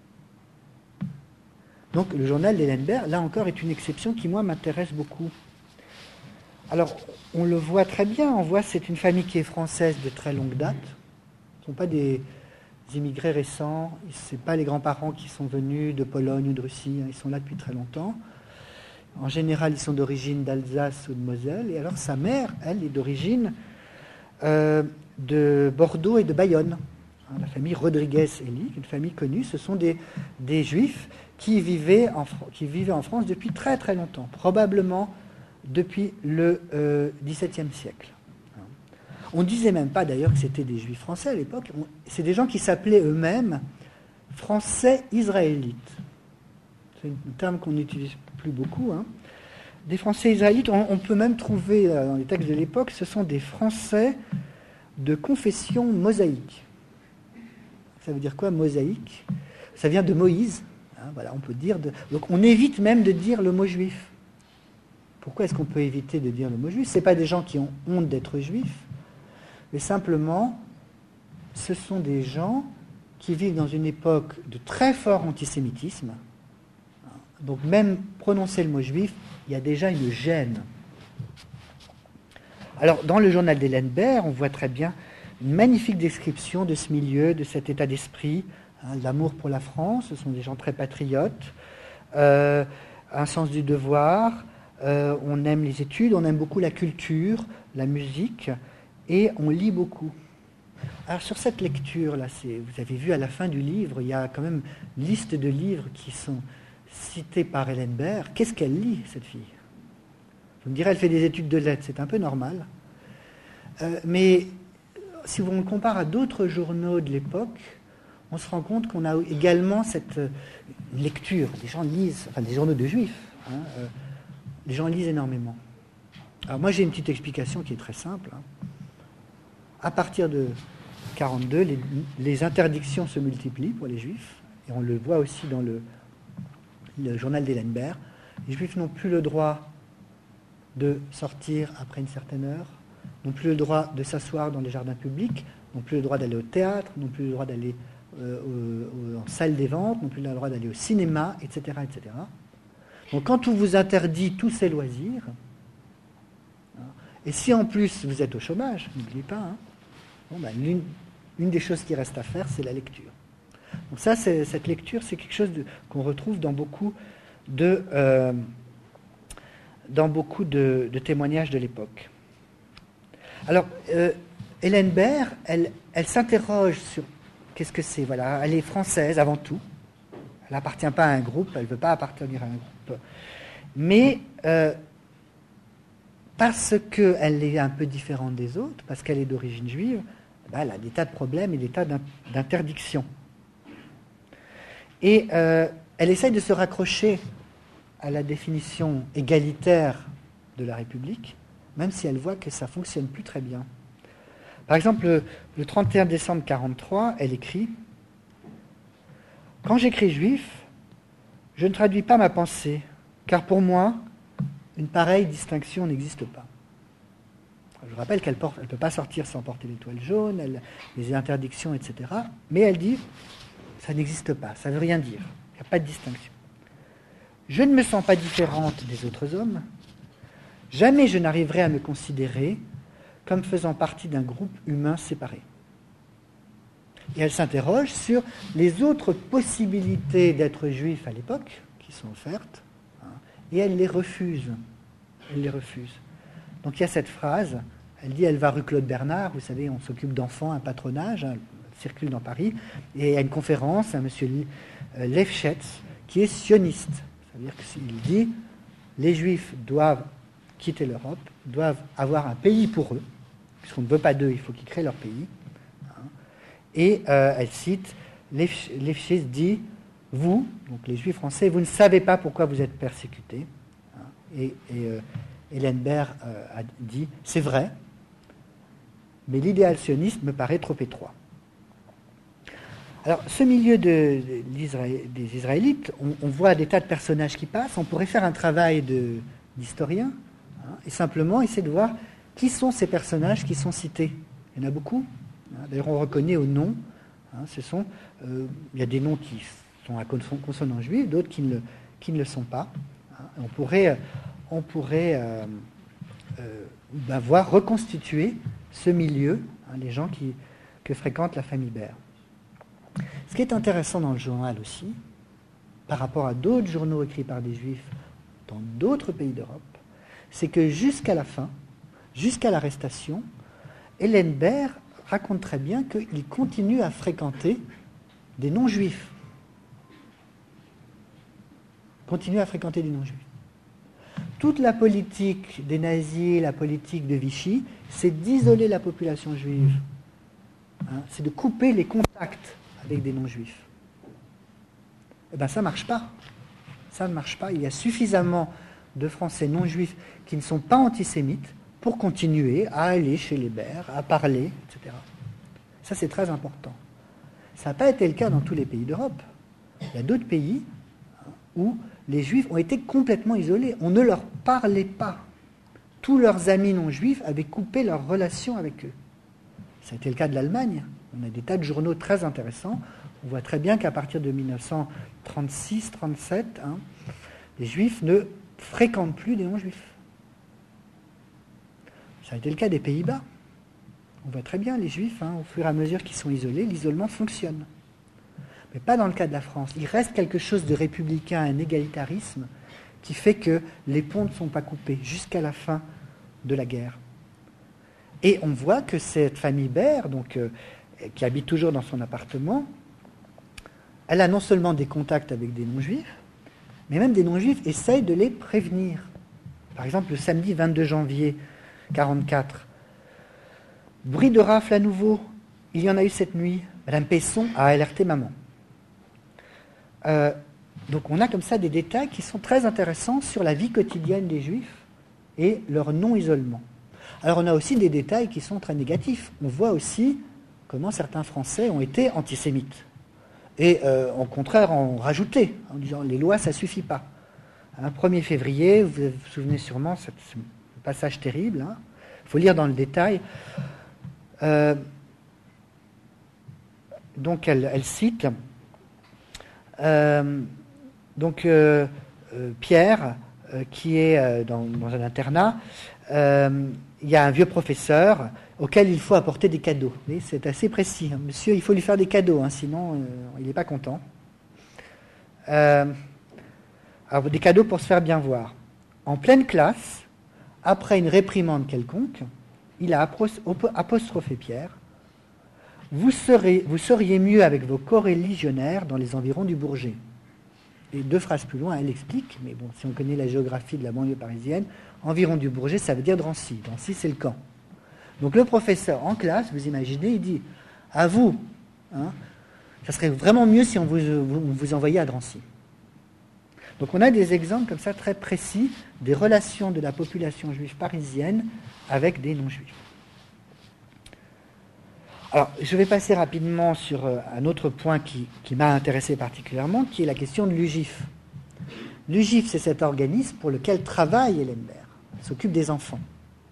Donc, le journal d'Hélène Baird, là encore, est une exception qui, moi, m'intéresse beaucoup. Alors, on le voit très bien, on voit que c'est une famille qui est française de très longue date. Ce ne sont pas des immigrés récents, ce ne sont pas les grands-parents qui sont venus de Pologne ou de Russie, hein, ils sont là depuis très longtemps. En général, ils sont d'origine d'Alsace ou de Moselle, et alors sa mère, elle, est d'origine euh, de Bordeaux et de Bayonne. Hein, la famille Rodriguez-Elie, une famille connue, ce sont des, des Juifs qui vivaient, en, qui vivaient en France depuis très très longtemps, probablement depuis le euh, dix-septième siècle. On ne disait même pas d'ailleurs que c'était des Juifs français à l'époque, on, c'est des gens qui s'appelaient eux-mêmes Français israélites. C'est un terme qu'on n'utilise plus beaucoup. Hein. Des Français israélites, on, on peut même trouver dans les textes de l'époque, ce sont des Français de confession mosaïque. Ça veut dire quoi, mosaïque? Ça vient de Moïse. Hein, voilà, on peut dire de... Donc on évite même de dire le mot juif. Pourquoi est-ce qu'on peut éviter de dire le mot juif? Ce n'est pas des gens qui ont honte d'être juifs, mais simplement, ce sont des gens qui vivent dans une époque de très fort antisémitisme. Donc même prononcer le mot juif, il y a déjà une gêne. Alors, dans le journal d'Hélène Baird, on voit très bien une magnifique description de ce milieu, de cet état d'esprit, hein, l'amour pour la France, ce sont des gens très patriotes, euh, un sens du devoir, euh, on aime les études, on aime beaucoup la culture, la musique, et on lit beaucoup. Alors sur cette lecture, là, c'est, vous avez vu à la fin du livre, il y a quand même une liste de livres qui sont cités par Hélène Baird. Qu'est-ce qu'elle lit, cette fille? Vous me direz, elle fait des études de lettres, c'est un peu normal. Euh, mais si on le compare à d'autres journaux de l'époque, on se rend compte qu'on a également cette euh, lecture. Les gens lisent, enfin des journaux de juifs, hein, euh, les gens lisent énormément. Alors moi j'ai une petite explication qui est très simple. Hein. À partir de quarante-deux, les, les interdictions se multiplient pour les juifs, et on le voit aussi dans le, le journal d'Hélène Baird. Les juifs n'ont plus le droit de sortir après une certaine heure, n'ont plus le droit de s'asseoir dans les jardins publics, n'ont plus le droit d'aller au théâtre, n'ont plus le droit d'aller euh, au, au, en salle des ventes, n'ont plus le droit d'aller au cinéma, et cetera, et cetera. Donc quand on vous interdit tous ces loisirs, hein, et si en plus vous êtes au chômage, n'oubliez pas, hein, bon, ben, l'une, une des choses qui reste à faire, c'est la lecture. Donc ça, c'est, cette lecture, c'est quelque chose de, qu'on retrouve dans beaucoup de, euh, dans beaucoup de, de témoignages de l'époque. Alors, euh, Hélène Baird, elle, elle s'interroge sur qu'est-ce que c'est. Voilà, elle est française avant tout. Elle n'appartient pas à un groupe, elle ne veut pas appartenir à un groupe. Mais euh, parce qu'elle est un peu différente des autres, parce qu'elle est d'origine juive, ben, elle a des tas de problèmes et des tas d'interdictions. Et euh, elle essaye de se raccrocher à la définition égalitaire de la République, même si elle voit que ça ne fonctionne plus très bien. Par exemple, le, le trente et un décembre mille neuf cent quarante-trois, elle écrit « Quand j'écris juif, je ne traduis pas ma pensée, car pour moi, une pareille distinction n'existe pas. » Je rappelle qu'elle ne peut pas sortir sans porter l'étoile jaune, elle, les interdictions, et cetera. Mais elle dit « ça n'existe pas, ça ne veut rien dire, il n'y a pas de distinction. Je ne me sens pas différente des autres hommes, jamais je n'arriverai à me considérer comme faisant partie d'un groupe humain séparé. » Et elle s'interroge sur les autres possibilités d'être juif à l'époque, qui sont offertes, hein, et elle les refuse. Elle les refuse. Donc il y a cette phrase, elle dit, elle va rue Claude Bernard, vous savez, on s'occupe d'enfants, un patronage, hein, circule dans Paris, et il y a une conférence à M. Lefschetz, qui est sioniste. C'est-à-dire qu'il dit, les Juifs doivent quitter l'Europe, doivent avoir un pays pour eux, puisqu'on ne veut pas d'eux, il faut qu'ils créent leur pays. Et euh, elle cite, Lefschetz dit, vous, donc les Juifs français, vous ne savez pas pourquoi vous êtes persécutés. Et, et euh, Hélène Baird euh, a dit, c'est vrai, mais l'idéal sioniste me paraît trop étroit. Alors, ce milieu de, de, des Israélites, on, on voit des tas de personnages qui passent, on pourrait faire un travail de, d'historien, hein, et simplement essayer de voir qui sont ces personnages qui sont cités. Il y en a beaucoup. Hein, d'ailleurs, on reconnaît au nom, hein, ce sont, euh, il y a des noms qui sont à consonance juive, d'autres qui ne, qui ne le sont pas. Hein, on pourrait, on pourrait euh, euh, ben, voir reconstituer ce milieu, hein, les gens qui, que fréquente la famille Baird. Ce qui est intéressant dans le journal aussi, par rapport à d'autres journaux écrits par des juifs dans d'autres pays d'Europe, c'est que jusqu'à la fin, jusqu'à l'arrestation, Hélène Baird raconte très bien qu'il continue à fréquenter des non-juifs. Continue à fréquenter des non-juifs. Toute la politique des nazis, la politique de Vichy, c'est d'isoler la population juive. Hein, c'est de couper les contacts avec des non-juifs. Eh bien, ça ne marche pas. Ça ne marche pas. Il y a suffisamment de Français non-juifs qui ne sont pas antisémites pour continuer à aller chez les Baird, à parler, et cetera. Ça, c'est très important. Ça n'a pas été le cas dans tous les pays d'Europe. Il y a d'autres pays où les Juifs ont été complètement isolés. On ne leur parlait pas. Tous leurs amis non-juifs avaient coupé leurs relations avec eux. Ça a été le cas de l'Allemagne. On a des tas de journaux très intéressants. On voit très bien qu'à partir de mille neuf cent trente-six trente-sept, hein, les Juifs ne fréquentent plus des non-Juifs. Ça a été le cas des Pays-Bas. On voit très bien les Juifs, hein, au fur et à mesure qu'ils sont isolés, l'isolement fonctionne. Mais pas dans le cas de la France. Il reste quelque chose de républicain, un égalitarisme, qui fait que les ponts ne sont pas coupés jusqu'à la fin de la guerre. Et on voit que cette famille Baird, donc, euh, qui habite toujours dans son appartement, elle a non seulement des contacts avec des non-juifs, mais même des non-juifs essayent de les prévenir. Par exemple, le samedi vingt-deux janvier mille neuf cent quarante-quatre, bruit de rafle à nouveau, il y en a eu cette nuit, Madame Pesson a alerté maman. Euh, donc on a comme ça des détails qui sont très intéressants sur la vie quotidienne des Juifs et leur non-isolement. Alors on a aussi des détails qui sont très négatifs. On voit aussi comment certains Français ont été antisémites. Et euh, au contraire en rajouté, en disant les lois ça ne suffit pas. Un premier février, vous vous souvenez sûrement, ce passage terrible, il hein, faut lire dans le détail. Euh, donc elle, elle cite euh, donc euh, euh, Pierre euh, qui est euh, dans, dans un internat. Euh, il y a un vieux professeur auquel il faut apporter des cadeaux. Et c'est assez précis. Hein. Monsieur, il faut lui faire des cadeaux, hein, sinon euh, il n'est pas content. Euh, alors, des cadeaux pour se faire bien voir. En pleine classe, après une réprimande quelconque, il a apostrophé Pierre. Vous, serez, vous seriez mieux avec vos coreligionnaires dans les environs du Bourget. Et deux phrases plus loin, elle explique, mais bon, si on connaît la géographie de la banlieue parisienne, environ du Bourget, ça veut dire Drancy. Drancy, c'est le camp. Donc le professeur en classe, vous imaginez, il dit, à vous, hein, ça serait vraiment mieux si on vous, vous, vous envoyait à Drancy. Donc on a des exemples comme ça très précis des relations de la population juive parisienne avec des non-juifs. Alors, je vais passer rapidement sur un autre point qui, qui m'a intéressé particulièrement, qui est la question de l'U G I F. L'U G I F, c'est cet organisme pour lequel travaille Hélène Baird. Elle s'occupe des enfants.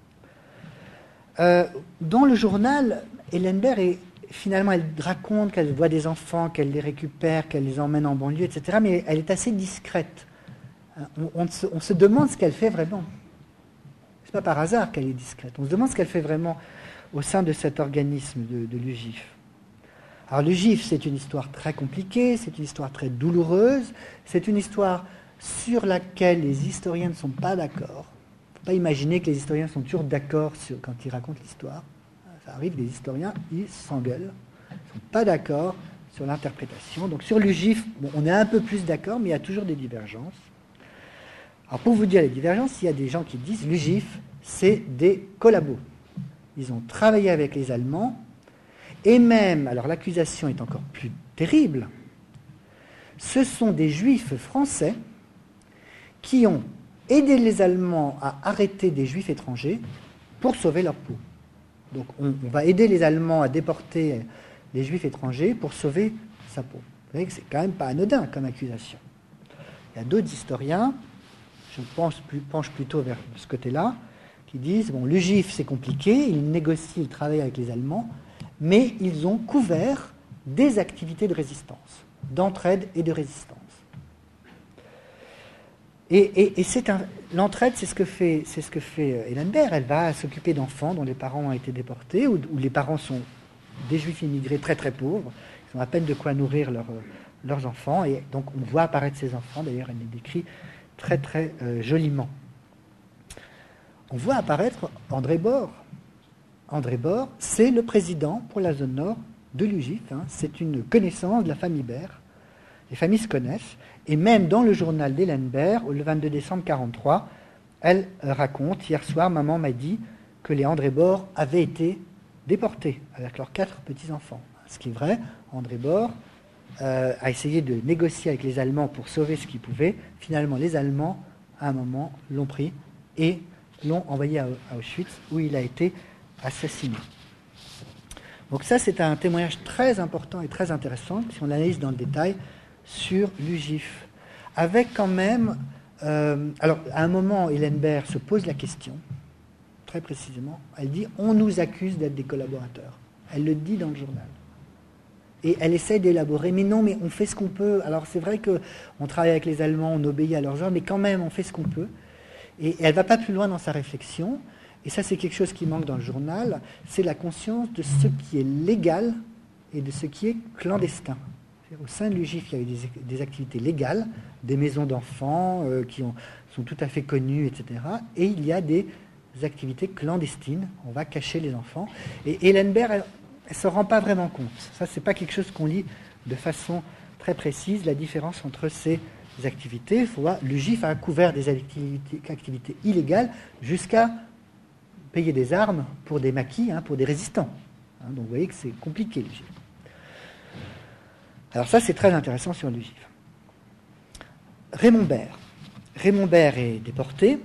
Euh, dans le journal, Hélène Baird, est, finalement, elle raconte qu'elle voit des enfants, qu'elle les récupère, qu'elle les emmène en banlieue, et cetera. Mais elle est assez discrète. On, on, se, on se demande ce qu'elle fait vraiment. Ce n'est pas par hasard qu'elle est discrète. On se demande ce qu'elle fait vraiment au sein de cet organisme de, de l'U G I F. Alors l'U G I F, c'est une histoire très compliquée, c'est une histoire très douloureuse, c'est une histoire sur laquelle les historiens ne sont pas d'accord. Il ne faut pas imaginer que les historiens sont toujours d'accord sur, quand ils racontent l'histoire. Ça arrive, les historiens, ils s'engueulent, ils ne sont pas d'accord sur l'interprétation. Donc sur l'U G I F, bon, on est un peu plus d'accord, mais il y a toujours des divergences. Alors pour vous dire les divergences, il y a des gens qui disent l'U G I F, c'est des collabos. Ils ont travaillé avec les Allemands, et même, alors l'accusation est encore plus terrible, ce sont des Juifs français qui ont aidé les Allemands à arrêter des Juifs étrangers pour sauver leur peau. Donc on, on va aider les Allemands à déporter les Juifs étrangers pour sauver sa peau. Vous voyez que c'est quand même pas anodin comme accusation. Il y a d'autres historiens, je pense, penche plutôt vers ce côté-là, qui disent, bon, l'U G I F c'est compliqué, ils négocient, ils travaillent avec les Allemands, mais ils ont couvert des activités de résistance, d'entraide et de résistance. Et, et, et c'est un, l'entraide, c'est ce que fait, c'est ce que fait Hélène Baird. Elle va s'occuper d'enfants dont les parents ont été déportés, ou, ou les parents sont des Juifs immigrés très très pauvres, ils ont à peine de quoi nourrir leur, leurs enfants, et donc on voit apparaître ces enfants, d'ailleurs elle les décrit très très euh, joliment. On voit apparaître André Bord. André Bord, c'est le président pour la zone nord de l'U G I F. Hein. C'est une connaissance de la famille Baird. Les familles se connaissent. Et même dans le journal d'Hélène Baird, le vingt-deux décembre quarante-trois, elle raconte, hier soir, maman m'a dit que les André Bord avaient été déportés avec leurs quatre petits-enfants. Ce qui est vrai, André Bord euh, a essayé de négocier avec les Allemands pour sauver ce qu'ils pouvaient. Finalement, les Allemands, à un moment, l'ont pris et l'ont envoyé à Auschwitz, où il a été assassiné. Donc ça, c'est un témoignage très important et très intéressant, si on l'analyse dans le détail, sur l'U G I F. Avec quand même... Euh, alors, à un moment, Hélène Baird se pose la question, très précisément, elle dit « on nous accuse d'être des collaborateurs ». Elle le dit dans le journal. Et elle essaie d'élaborer, mais non, mais on fait ce qu'on peut. Alors c'est vrai qu'on travaille avec les Allemands, on obéit à leurs ordres, mais quand même, on fait ce qu'on peut. Et elle ne va pas plus loin dans sa réflexion, et ça c'est quelque chose qui manque dans le journal, c'est la conscience de ce qui est légal et de ce qui est clandestin. Au sein de l'U G I F, il y a eu des, des activités légales, des maisons d'enfants euh, qui ont, sont tout à fait connues, et cetera. Et il y a des activités clandestines, on va cacher les enfants. Et Hélène Baird, elle ne se rend pas vraiment compte. Ça, ce n'est pas quelque chose qu'on lit de façon très précise, la différence entre ces activités. Il faut voir, l'U G I F a couvert des activités, activités illégales jusqu'à payer des armes pour des maquis, hein, pour des résistants. Hein, donc vous voyez que c'est compliqué, l'U G I F. Alors ça, c'est très intéressant sur l'U G I F. Raymond Baird. Raymond Baird est déporté.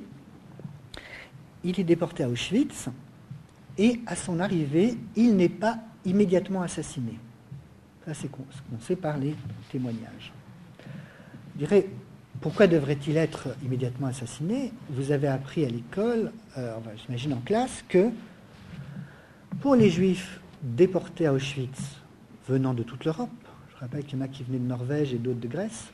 Il est déporté à Auschwitz. Et à son arrivée, il n'est pas immédiatement assassiné. Ça, c'est ce qu'on sait par les témoignages. Je dirais, pourquoi devrait-il être immédiatement assassiné ? Vous avez appris à l'école, euh, enfin, j'imagine en classe, que pour les Juifs déportés à Auschwitz venant de toute l'Europe, je rappelle qu'il y en a qui venaient de Norvège et d'autres de Grèce,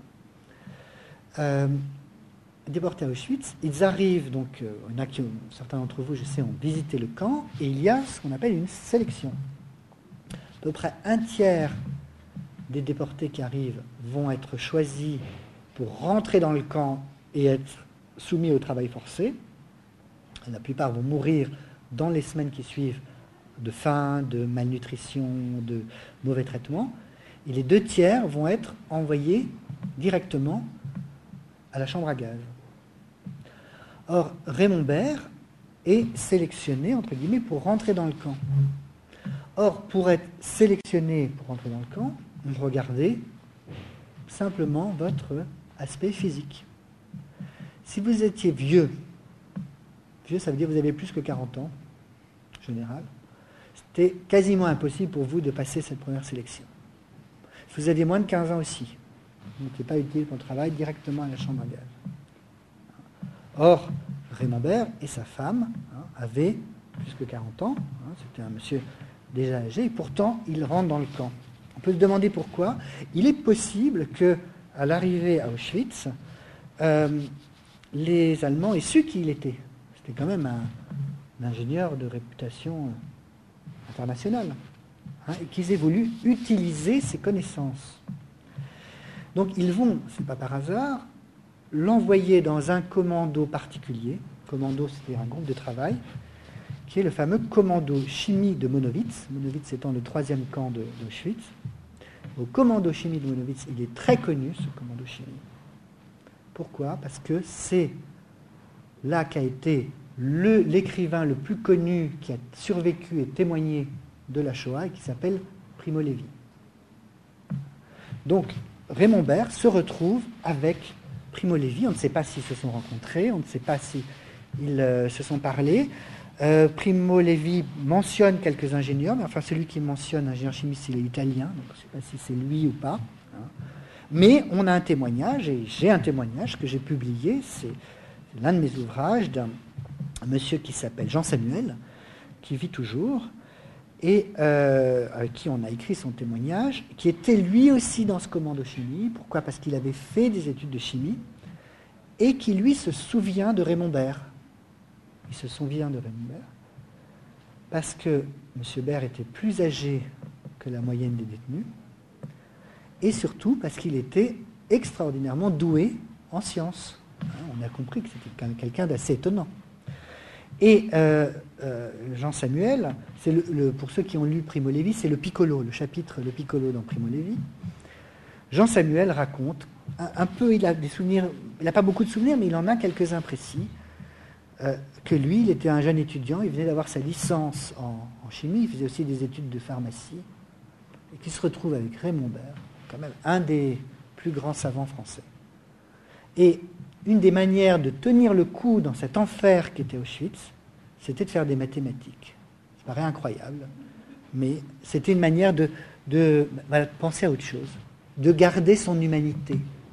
euh, déportés à Auschwitz, ils arrivent, donc, euh, il y en a qui, certains d'entre vous, je sais, ont visité le camp, et il y a ce qu'on appelle une sélection. À peu près un tiers des déportés qui arrivent vont être choisis pour rentrer dans le camp et être soumis au travail forcé. La plupart vont mourir dans les semaines qui suivent de faim, de malnutrition, de mauvais traitements, et les deux tiers vont être envoyés directement à la chambre à gaz. Or, Raymond Bert est sélectionné, entre guillemets, pour rentrer dans le camp. Or, pour être sélectionné pour rentrer dans le camp, on regardait simplement votre aspect physique. Si vous étiez vieux, vieux ça veut dire que vous avez plus que quarante ans, en général, c'était quasiment impossible pour vous de passer cette première sélection. Si vous aviez moins de quinze ans aussi, vous n'étiez pas utile pour le travail, directement à la chambre à gaz. Or, Raymond Bert et sa femme hein, avaient plus que quarante ans, hein, c'était un monsieur déjà âgé, et pourtant il rentre dans le camp. On peut se demander pourquoi. Il est possible qu'à l'arrivée à Auschwitz, euh, les Allemands aient su qui il était. C'était quand même un, un ingénieur de réputation internationale, hein, et qu'ils aient voulu utiliser ses connaissances. Donc ils vont, c'est pas par hasard, l'envoyer dans un commando particulier. Commando, c'est un groupe de travail, qui est le fameux commando chimie de Monowitz. Monowitz étant le troisième camp de, d'Auschwitz. Au commando chimie de Monowitz, il est très connu, ce commando chimie. Pourquoi ? Parce que c'est là qu'a été le, l'écrivain le plus connu qui a survécu et témoigné de la Shoah et qui s'appelle Primo Levi. Donc, Raymond Bert se retrouve avec Primo Levi. On ne sait pas s'ils se sont rencontrés, on ne sait pas s'ils euh, se sont parlé. Euh, Primo Levi mentionne quelques ingénieurs, mais enfin celui qui mentionne ingénieur chimiste, il est italien, donc je ne sais pas si c'est lui ou pas. Hein. Mais on a un témoignage, et j'ai un témoignage que j'ai publié, c'est l'un de mes ouvrages d'un monsieur qui s'appelle Jean Samuel, qui vit toujours, et euh, avec qui on a écrit son témoignage, qui était lui aussi dans ce commando chimie. Pourquoi ? Parce qu'il avait fait des études de chimie, et qui lui se souvient de Raymond Bert. Il se souvient de Raymond Bert, parce que M. Bert était plus âgé que la moyenne des détenus, et surtout parce qu'il était extraordinairement doué en sciences. On a compris que c'était quelqu'un d'assez étonnant. Et euh, euh, Jean Samuel, c'est le, le, pour ceux qui ont lu Primo Levi, c'est le Piccolo, le chapitre Le Piccolo dans Primo Levi. Jean Samuel raconte un, un peu, il a des souvenirs, il n'a pas beaucoup de souvenirs, mais il en a quelques-uns précis, euh, que lui, il était un jeune étudiant, il venait d'avoir sa licence en, en chimie, il faisait aussi des études de pharmacie, et qui se retrouve avec Raymond Bert, quand même un des plus grands savants français. Et une des manières de tenir le coup dans cet enfer qu'était Auschwitz, c'était de faire des mathématiques. Ça paraît incroyable, mais c'était une manière de, de, voilà, de penser à autre chose, de garder son humanité.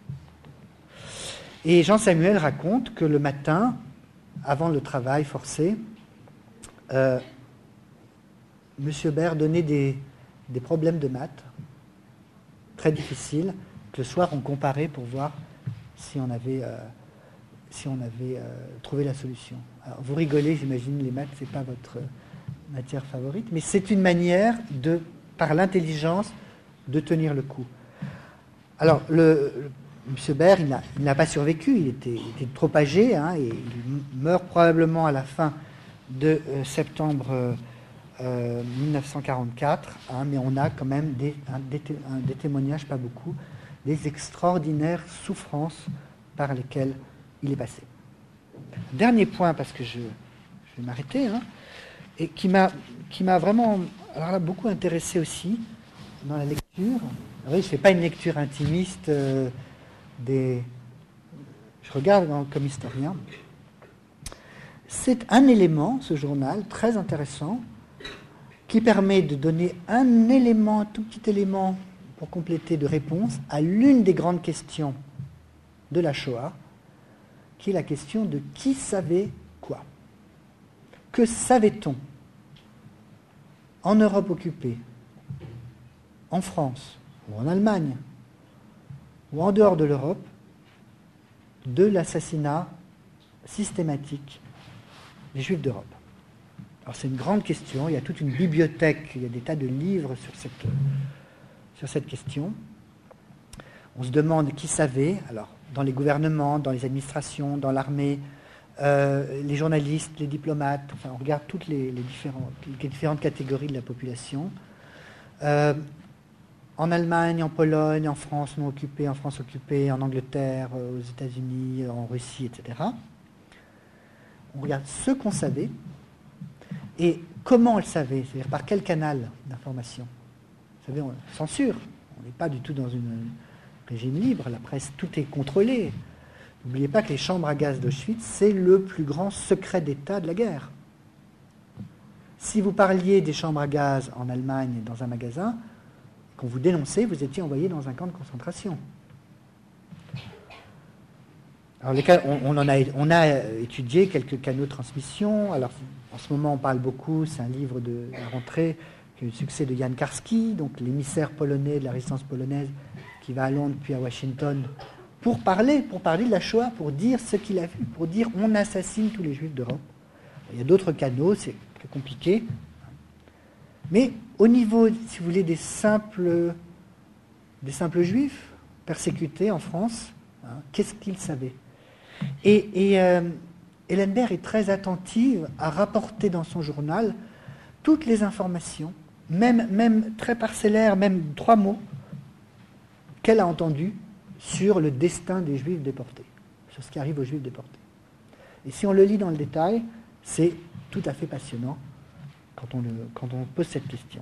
Et Jean Samuel raconte que le matin, avant le travail forcé, euh, M. Bert donnait des, des problèmes de maths très difficiles, que le soir on comparait pour voir si on avait, euh, si on avait euh, trouvé la solution. Alors, vous rigolez, j'imagine, les maths, ce n'est pas votre matière favorite, mais c'est une manière, de, par l'intelligence, de tenir le coup. Alors, le, le, M. Bert, il n'a, il n'a pas survécu, il était, il était trop âgé, hein, et il meurt probablement à la fin de euh, septembre euh, euh, dix-neuf cent quarante-quatre, hein, mais on a quand même des, un, des, un, des témoignages, pas beaucoup, des extraordinaires souffrances par lesquelles il est passé. Dernier point, parce que je, je vais m'arrêter, hein, et qui m'a, qui m'a vraiment alors là, beaucoup intéressé aussi dans la lecture. Alors, oui, je ne fais pas une lecture intimiste euh, des... Je regarde comme historien. C'est un élément, ce journal, très intéressant, qui permet de donner un élément, un tout petit élément pour compléter de réponse à l'une des grandes questions de la Shoah, qui est la question de qui savait quoi. Que savait-on en Europe occupée, en France ou en Allemagne, ou en dehors de l'Europe, de l'assassinat systématique des Juifs d'Europe? Alors c'est une grande question, il y a toute une bibliothèque, il y a des tas de livres sur cette, sur cette question. On se demande qui savait, alors dans les gouvernements, dans les administrations, dans l'armée, euh, les journalistes, les diplomates, enfin on regarde toutes les, les, différentes, les différentes catégories de la population. Euh, en Allemagne, en Pologne, en France non occupée, en France occupée, en Angleterre, aux États-Unis, en Russie, et cetera. On regarde ce qu'on savait et comment on le savait, c'est-à-dire par quel canal d'information. Vous savez, on censure. On n'est pas du tout dans un régime libre. La presse, tout est contrôlé. N'oubliez pas que les chambres à gaz d'Auschwitz, c'est le plus grand secret d'État de la guerre. Si vous parliez des chambres à gaz en Allemagne dans un magasin, qu'on vous dénonçait, vous étiez envoyé dans un camp de concentration. Alors, les cas, on, on, en a, on a étudié quelques canaux de transmission. Alors, en ce moment, on parle beaucoup, c'est un livre de la rentrée, qui a eu le succès de Jan Karski, donc l'émissaire polonais de la résistance polonaise, qui va à Londres puis à Washington pour parler, pour parler de la Shoah, pour dire ce qu'il a vu, pour dire on assassine tous les juifs d'Europe. Il y a d'autres canaux, c'est plus compliqué. Mais au niveau, si vous voulez, des simples, des simples juifs persécutés en France, hein, qu'est-ce qu'ils savaient? Et, et euh, Ellenberg est très attentive à rapporter dans son journal toutes les informations, même, même très parcellaires, même trois mots, qu'elle a entendues sur le destin des juifs déportés, sur ce qui arrive aux juifs déportés. Et si on le lit dans le détail, c'est tout à fait passionnant quand on, le, quand on pose cette question.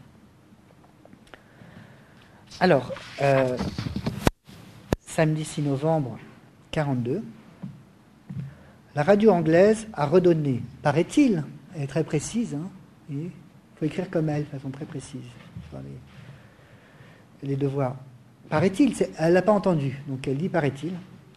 Alors, euh, samedi six novembre mille neuf cent quarante-deux, la radio anglaise a redonné, paraît-il, elle est très précise, hein, il faut écrire comme elle, de façon très précise, sur les, les devoirs. Paraît-il, elle ne l'a pas entendu, donc elle dit paraît-il,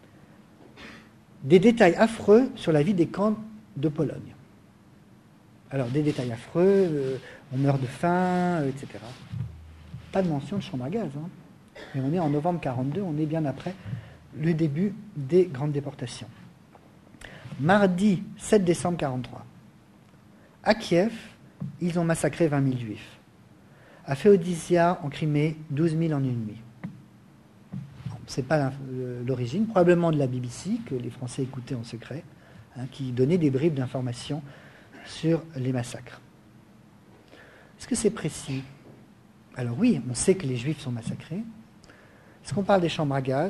des détails affreux sur la vie des camps de Pologne. Alors, des détails affreux, euh, on meurt de faim, euh, et cetera. Pas de mention de chambre à gaz, hein. Mais on est en novembre quarante-deux, on est bien après le début des grandes déportations. Mardi sept décembre quarante-trois, à Kiev, ils ont massacré vingt mille juifs. À Féodia, en Crimée, douze mille en une nuit. Ce n'est pas l'origine, probablement de la B B C, que les Français écoutaient en secret, hein, qui donnait des bribes d'informations sur les massacres. Est-ce que c'est précis? Alors oui, on sait que les Juifs sont massacrés. Est-ce qu'on parle des chambres à gaz?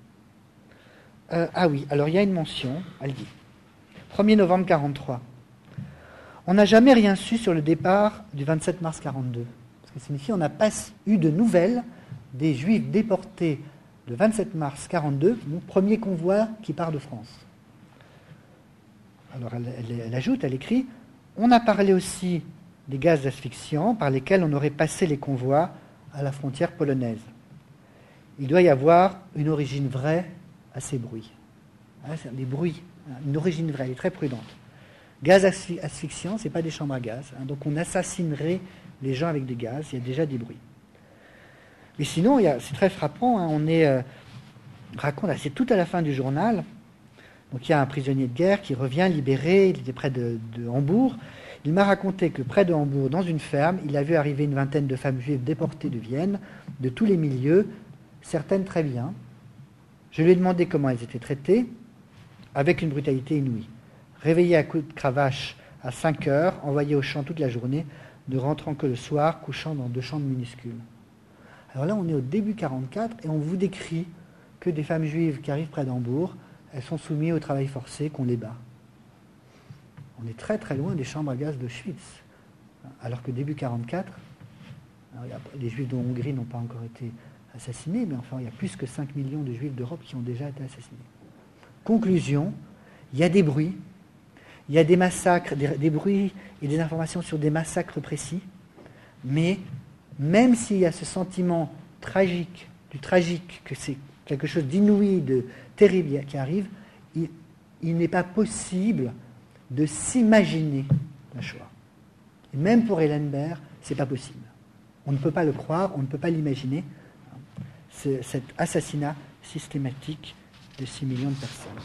euh, Ah oui, alors il y a une mention, elle dit. premier novembre quarante-trois. On n'a jamais rien su sur le départ du vingt-sept mars quarante-deux. Ce qui signifie qu'on n'a pas eu de nouvelles des Juifs déportés le vingt-sept mars quarante-deux, mon premier convoi qui part de France. Alors elle, elle, elle ajoute, elle écrit, on a parlé aussi des gaz asphyxiants par lesquels on aurait passé les convois à la frontière polonaise. Il doit y avoir une origine vraie à ces bruits. Hein, c'est des bruits, hein, une origine vraie, elle est très prudente. Gaz asphyxiant, ce n'est pas des chambres à gaz, hein, donc on assassinerait les gens avec des gaz, il y a déjà des bruits. Mais sinon, il y a, c'est très frappant, hein, on est, euh, raconte, c'est tout à la fin du journal, donc il y a un prisonnier de guerre qui revient libéré, il était près de, de Hambourg. Il m'a raconté que près de Hambourg, dans une ferme, il a vu arriver une vingtaine de femmes juives déportées de Vienne, de tous les milieux, certaines très bien. Je lui ai demandé comment elles étaient traitées, avec une brutalité inouïe. Réveillées à coups de cravache à cinq heures, envoyées au champ toute la journée, ne rentrant que le soir, couchant dans deux chambres minuscules. Alors là, on est au début quarante-quatre et on vous décrit que des femmes juives qui arrivent près d'Hambourg, elles sont soumises au travail forcé, qu'on les bat. On est très très loin des chambres à gaz d'Auschwitz. Alors que début quarante-quatre, les Juifs de Hongrie n'ont pas encore été assassinés, mais enfin il y a plus que cinq millions de Juifs d'Europe qui ont déjà été assassinés. Conclusion, il y a des bruits, il y a des massacres, des, des bruits et des informations sur des massacres précis, mais même s'il y a ce sentiment tragique, du tragique, que c'est quelque chose d'inouï, de terrible qui arrive, il, il n'est pas possible de s'imaginer la Shoah. Et même pour Ellenberg, ce n'est pas possible. On ne peut pas le croire, on ne peut pas l'imaginer, c'est cet assassinat systématique de six millions de personnes.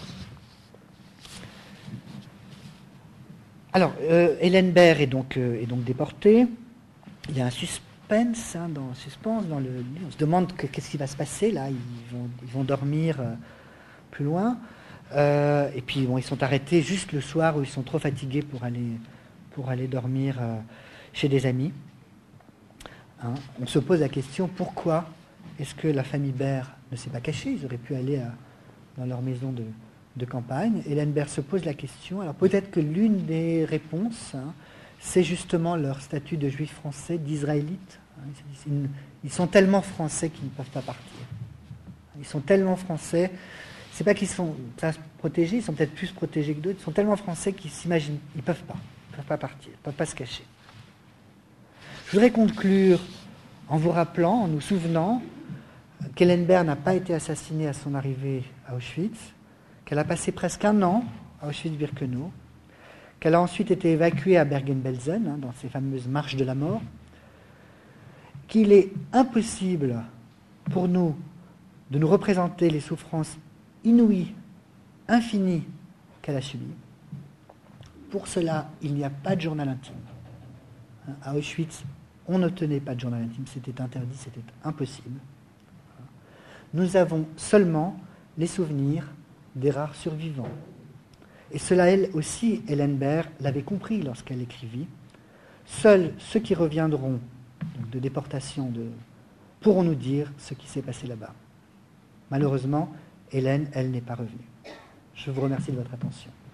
Alors, euh, Ellenberg est donc, euh, est donc déporté. Il y a un suspense, hein, dans, suspense dans le livre. On se demande que, qu'est-ce qui va se passer là. Ils vont, ils vont dormir euh, plus loin. Euh, et puis bon, ils sont arrêtés juste le soir où ils sont trop fatigués pour aller, pour aller dormir euh, chez des amis. Hein, on se pose la question, pourquoi est-ce que la famille Baer ne s'est pas cachée? Ils auraient pu aller à, dans leur maison de, de campagne. Hélène Baer se pose la question. Alors peut-être que l'une des réponses, hein, c'est justement leur statut de juifs français, d'israélites. Ils, ils sont tellement français qu'ils ne peuvent pas partir. Ils sont tellement français, c'est pas qu'ils sont pas protégés, ils sont peut-être plus protégés que d'autres, ils sont tellement français qu'ils s'imaginent, ils ne peuvent pas, ils ne peuvent pas partir, ils ne peuvent pas se cacher. Je voudrais conclure en vous rappelant, en nous souvenant qu'Hélène Baer n'a pas été assassinée à son arrivée à Auschwitz, qu'elle a passé presque un an à Auschwitz-Birkenau, qu'elle a ensuite été évacuée à Bergen-Belsen, hein, dans ces fameuses marches de la mort, qu'il est impossible pour nous de nous représenter les souffrances inouïes, infinies qu'elle a subies. Pour cela, il n'y a pas de journal intime. À Auschwitz, on ne tenait pas de journal intime, c'était interdit, c'était impossible. Nous avons seulement les souvenirs des rares survivants. Et cela, elle aussi, Hélène Baer l'avait compris lorsqu'elle écrivit. Seuls ceux qui reviendront donc de déportation de, pourront nous dire ce qui s'est passé là-bas. Malheureusement, Hélène, elle n'est pas revenue. Je vous remercie de votre attention.